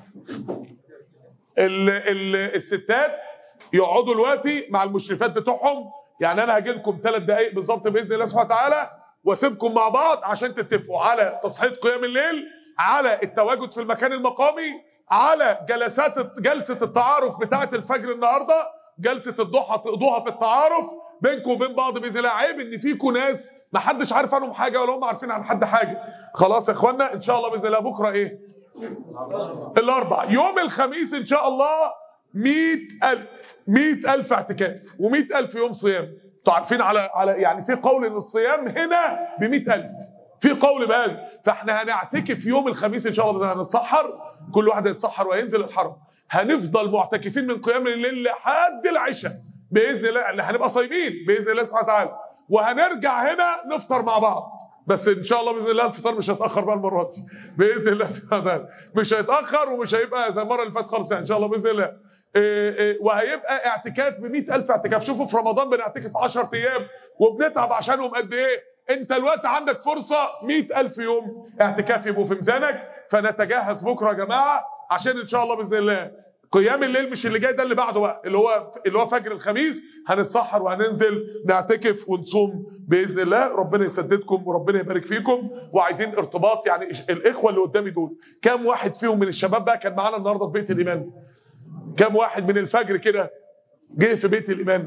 ال ال الستات يقعدوا دلوقتي مع المشرفات بتوعهم. يعني انا هاجي لكم ثلاث دقائق بالظبط باذن الله سبحانه وتعالى، واسيبكم مع بعض عشان تتفقوا على تصحيح قيام الليل، على التواجد في المكان المقامي، على جلسات جلسه التعارف بتاعه الفجر النهارده، جلسه الضحى تقضوها في التعارف بينكم وبين بعض باذن الله. عيب ان فيكم ناس ما حدش عارف عنهم حاجه ولا هم عارفين عن حد حاجه. خلاص يا اخوانا ان شاء الله باذن الله بكره ايه؟ الاربع. يوم الخميس ان شاء الله مئة ألف مئة ألف اعتكاف ومئة ألف يوم صيام. انتوا عارفين على على يعني في قول ان الصيام هنا بمئة ألف، في قول بهذا. فاحنا هنعتكف يوم الخميس ان شاء الله، هنتسحر كل واحد يتسحر وينزل الحرم، هنفضل معتكفين من قيام الليل لحد العشاء باذن الله، اللي هنبقى صايمين باذن الله سبحانه وتعالى، وهنرجع هنا نفطر مع بعض. بس ان شاء الله باذن الله الفطار مش هيتاخر بقى المره دي باذن الله سبحانه وتعالى، مش هيتاخر ومش هيبقى زي المره اللي فاتت خالص يعني ان شاء الله باذن الله. إيه إيه وهيبقى اعتكاف ب مئة ألف اعتكاف. شوفوا في رمضان بنعتكف عشرة ايام وبنتعب عشانهم قد ايه، انت الوقت عندك فرصه مئة ألف يوم اعتكاف يبقوا في ميزانك. فنتجهز بكره يا جماعه عشان ان شاء الله باذن الله قيام الليل مش اللي جاي ده، اللي بعده بقى اللي هو اللي هو فجر الخميس هنتسحر وهننزل نعتكف ونصوم باذن الله. ربنا يسددكم وربنا يبارك فيكم. وعايزين ارتباط، يعني الاخوه اللي قدامي دول كام واحد فيهم من الشباب بقى كان معانا النهارده في بيت الايمان؟ كام واحد من الفجر كده جه في بيت الايمان؟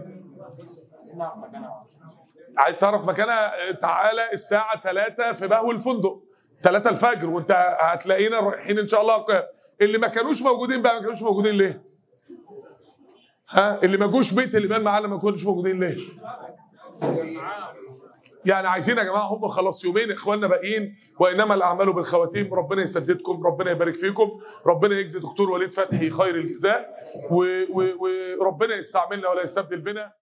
عايز تعرف مكانها؟ تعالى الساعه ثلاثة في بهو الفندق، ثلاثة الفجر، وانت هتلاقينا رايحين ان شاء الله. اللي ما كانوش موجودين بقى ما كانوش موجودين ليه؟ ها اللي ما جوش بيت الايمان معانا ما كانوش موجودين ليه؟ يعني عايزين يا جماعه هم خلاص يومين اخواننا باقيين، وانما الاعمال بالخواتيم. ربنا يسددكم، ربنا يبارك فيكم، ربنا يجزي دكتور وليد فتحي خير الجزاء، وربنا يستعملنا ولا يستبدل بنا.